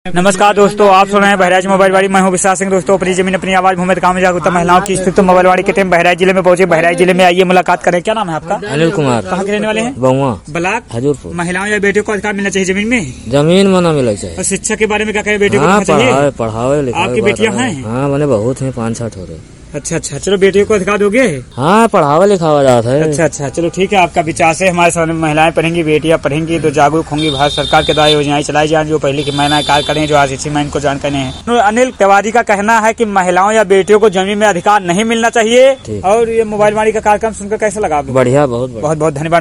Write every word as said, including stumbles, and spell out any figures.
नमस्कार दोस्तों, आप सुन रहे हैं बहराइच मोबाइल वाड़ी। मैं हूं विश्वास सिंह। दोस्तों, अपनी जमीन अपनी आवाज भूमि काम में जागरूकता महिलाओं की स्थिति मोबाइल वाड़ी के टीम बहराइच जिले में पहुंचे। बहराइच जिले में आइए, मुलाकात करें। क्या नाम है आपका? अनिल कुमार। कहाँ के रहने वाले हैं? बउआ ब्लॉक हजूरपुर। महिलाओं या बेटियों को अधिकार मिलना चाहिए जमीन में? जमीन में न मिले चाहिए। और शिक्षा के बारे में क्या कहे? बेटियों हाँ, को चाहिए पढ़ावे पढ़ावे लिखावे। आपकी बेटियां हैं? हाँ, मैंने बहुत है, पाँच छठ हो रहे। अच्छा अच्छा, चलो बेटियों को अधिकार दोगे? हाँ, पढ़ावा लिखावा जाता है। अच्छा अच्छा, चलो ठीक है। आपका विचार से हमारे सामने महिलाएं पढ़ेंगी, बेटियां पढ़ेंगी तो जागरूक होंगी। भारत सरकार के द्वारा योजनाएं चलाई जाए जो पहले की महिलाएं कार्य करें, जो आज इसी में इनको जानकारी है। तो अनिल तिवारी का कहना है कि महिलाओं या बेटियों को जमीन में अधिकार नहीं मिलना चाहिए। और ये मोबाइल वाणी का कार्यक्रम सुनकर कैसा लगा? बढ़िया, बहुत बहुत बहुत धन्यवाद।